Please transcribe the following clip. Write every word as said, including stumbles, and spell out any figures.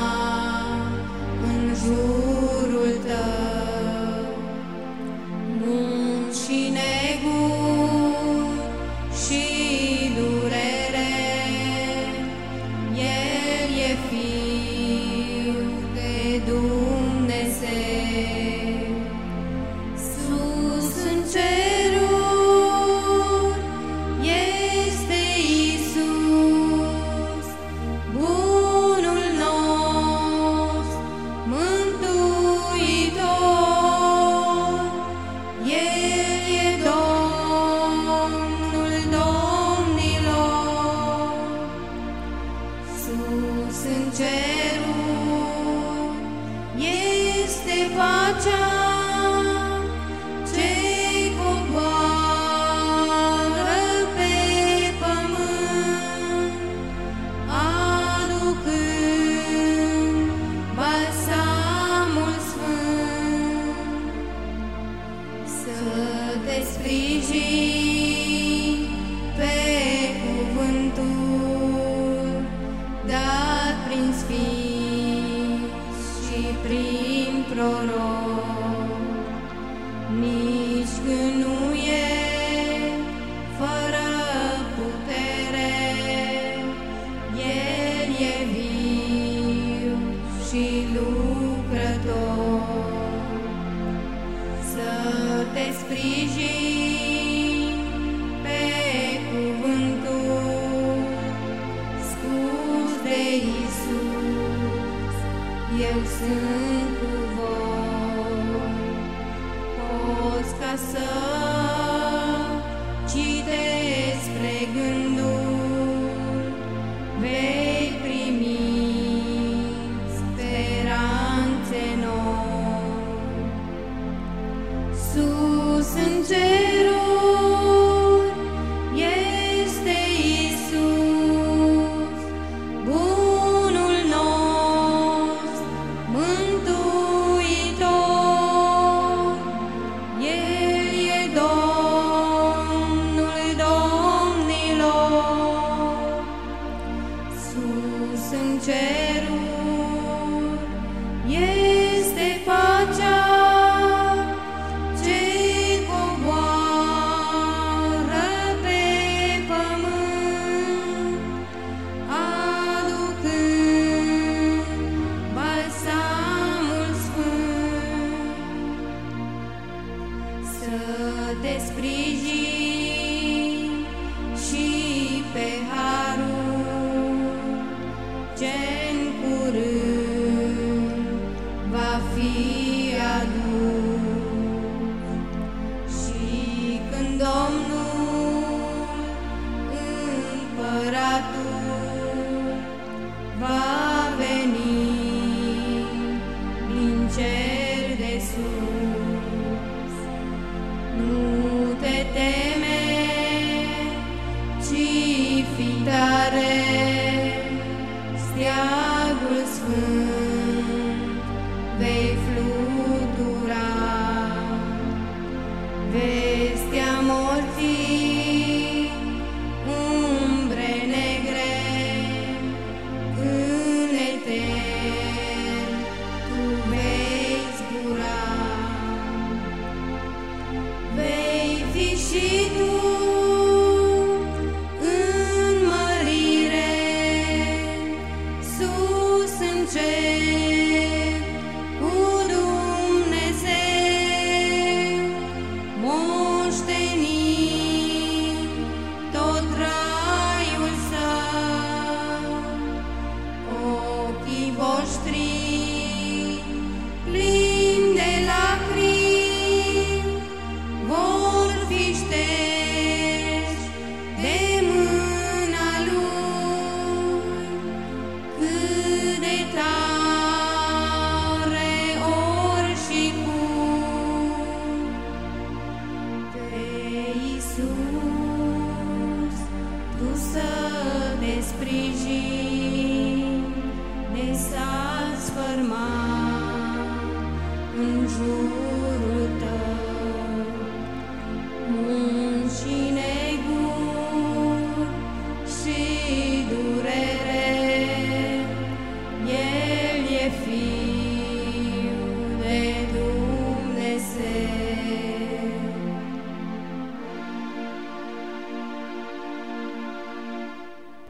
în jurul tău. Munți și neguri și durere, El e Fiul de Dumnezeu. Sus în ceruri este Iisus, bunul nostru mântuitor. El e Domnul domnilor. Sus în ceruri este pacea ce coboară pe pământ, aducând balsamul sfânt. Să te sprijini pe cuvântul dat prin sfinți și prin proroc. Nici când nu e fără putere, El e viu și lucrător. Să te sprijini pe cuvântul spus de Iisus. Eu sunt cu voi. Poți ca să citești spre gândul, vei primi speranțe noi. Sus în ceruri este Iisus, bunul nostru mântuitor. El e Domnul domnilor. Sus în ceruri este pacea ce coboară pe pământ, aducând balsamul sfânt. Să te sprijini și pe harul ce-n curând va fi adus. Și când Domnul Împăratul va veni din cer de sus, nu te teme, ci fi tare, steagul sfânt vei flutura. Vestea morții, umbre negre, în etern tu vei zbura. Vei fi și tu în mărire, sus în cer.